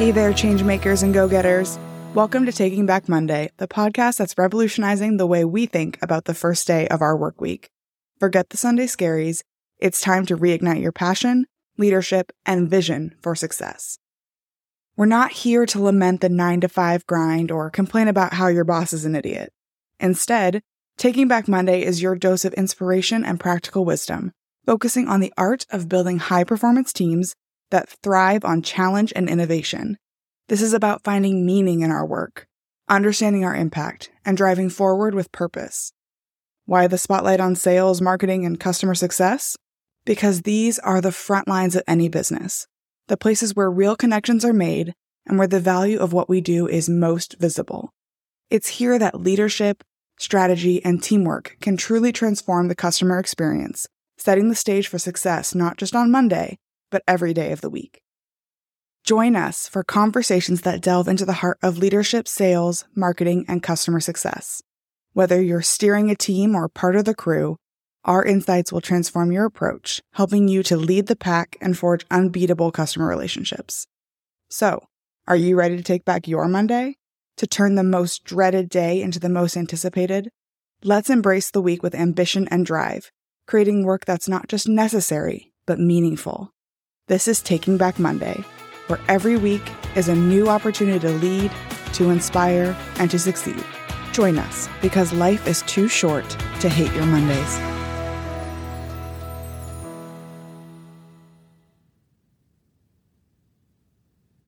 Hey there, changemakers and go-getters. Welcome to Taking Back Monday, the podcast that's revolutionizing the way we think about the first day of our work week. Forget the Sunday scaries. It's time to reignite your passion, leadership, and vision for success. We're not here to lament the 9-to-5 grind or complain about how your boss is an idiot. Instead, Taking Back Monday is your dose of inspiration and practical wisdom, focusing on the art of building high-performance teams that thrive on challenge and innovation. This is about finding meaning in our work, understanding our impact, and driving forward with purpose. Why the spotlight on sales, marketing, and customer success? Because these are the front lines of any business, the places where real connections are made and where the value of what we do is most visible. It's here that leadership, strategy, and teamwork can truly transform the customer experience, setting the stage for success not just on Monday, but every day of the week. Join us for conversations that delve into the heart of leadership, sales, marketing, and customer success. Whether you're steering a team or part of the crew, our insights will transform your approach, helping you to lead the pack and forge unbeatable customer relationships. So, are you ready to take back your Monday? To turn the most dreaded day into the most anticipated? Let's embrace the week with ambition and drive, creating work that's not just necessary, but meaningful. This is Taking Back Monday, where every week is a new opportunity to lead, to inspire, and to succeed. Join us, because life is too short to hate your Mondays.